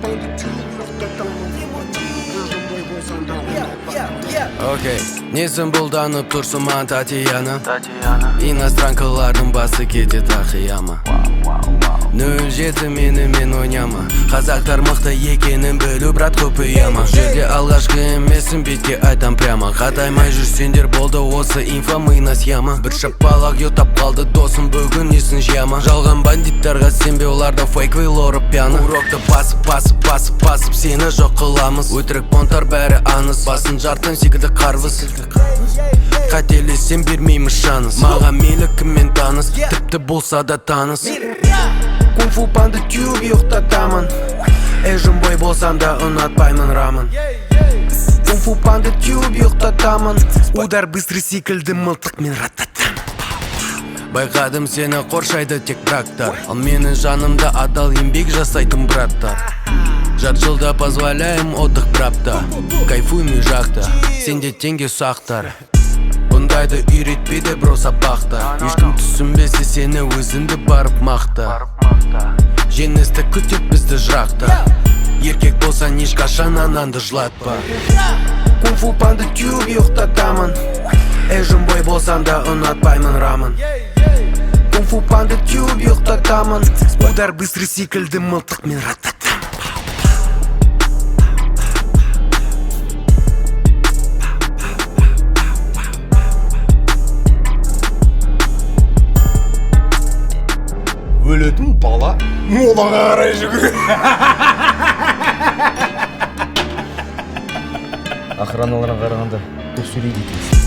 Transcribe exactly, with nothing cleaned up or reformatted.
Окей, несін бұлданып тұрсың ман Татьяна Иностранкалардың басы кетет ақияма нөл жеті менімен ойнама Қазақтар мықты екенін білу брат көпейяма Жерде алғашқы емесін бетке айтам прямо Қатаймай жүрсендер болды осы инфа мына схема Бір шапалақ йотап қалды досым бүгін несін жияма Жалған бандиттарға сенбе оларда фейквей лоры пьяны Урокты басып басып басып басып сені жоқ қыламыз Өтірік понтар бәрі аңыз Басын жартын секілді қарвыз Қателесем бермейміз шаныс Маған мейлі кіммен таныс Тіпті болса да таныс Кунг-фу панда тюб ұйықтатамын Эжім бой болсам да ұнатпаймын рамын Кунг-фу панда тюб ұйықтатамын Удар быстрый секілді мылтық мен рататам Байқадым сені қоршайды тек брактар Ал менің жанымда адал еңбек жасайтын браттар Жарты жылда позволяем отдых брапта Кайфуем үй жақта Сенде теңге сақтар Бұндайды үйретпейді бро сабақта Ешкім түсінбесе сені өзіңді барып мақта Жеңісті күтет бізді жырақта Еркек болсаң ешқашан ананды жылатпа Кунг-фу панда тюб ұйықтатамын Эжім бой болсам да ұнатпаймын рамын Кунг-фу панда тюб ұйықтатамын Удар быстрый секілді мылтық мен рататам Өлетін бала молаға қарай жүгір. Охраналарына қарағанда дұрыс сөйлейді екенсің.